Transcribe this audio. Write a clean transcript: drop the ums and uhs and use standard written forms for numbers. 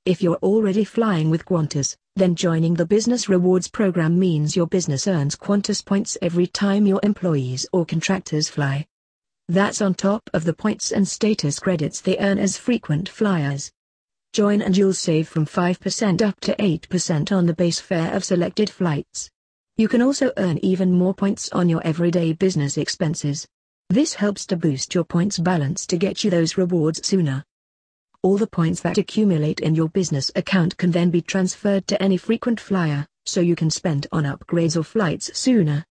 If you're already flying with Qantas, then joining the Business Rewards program means your business earns Qantas points every time your employees or contractors fly. That's on top of the points and status credits they earn as frequent flyers. Join and you'll save from 5% up to 8% on the base fare of selected flights. You can also earn even more points on your everyday business expenses. This helps to boost your points balance to get you those rewards sooner. All the points that accumulate in your business account can then be transferred to any frequent flyer, so you can spend on upgrades or flights sooner.